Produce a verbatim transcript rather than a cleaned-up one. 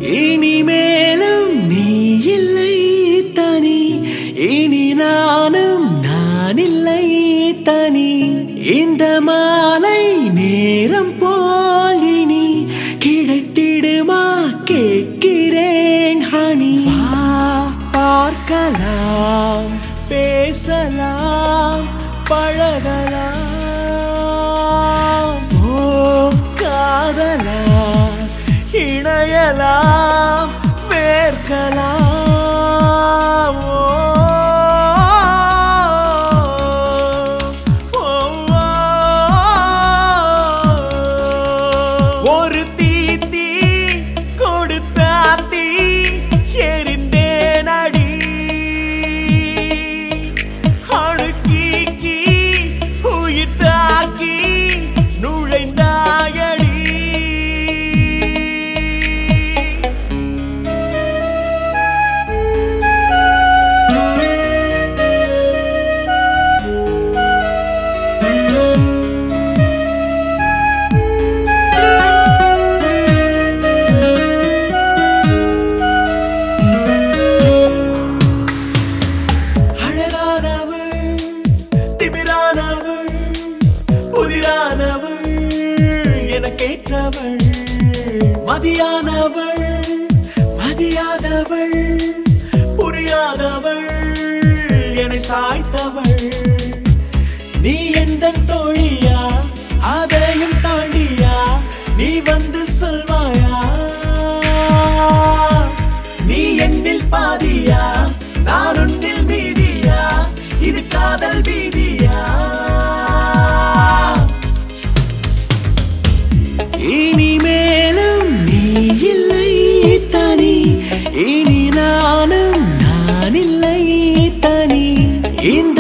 இனிமேலும் நீ இல்லை தனி, இனி நானும் நான் இல்லை தனி. இந்த மாலை நேரம் போல் இனி கிடைத்திடுமா கேட்கிறேன் ஹனி. பார்க்கலாம், பேசலாம், பழகலாம், ஓ காதலாம், இணையலாம், வேர்க்கலாம், ஓ, ஓ, ஒரு தீத்தி கொடுத்தாத்தி எரிந்தேன் அடி. அணுக்கீக்கி உயிர் தாக்கி நுழைந்தாயடி. புதிரானவள் எனக்கேற்றவள், மதியானவள் மதியாதவள், புரியாதவள் என்னை சாய்த்தவள். நீ எந்தன் தோழியா, அதையும் தாண்டியா நீ வந்து சொல்வாயா? நீ என்னில் பாதியா, நான் உன்னில் மீதியா, இது காதல் வீதியா? இனிமேலும் நீ இல்லை தனி, இனி நானும் நான் இல்லை தனி.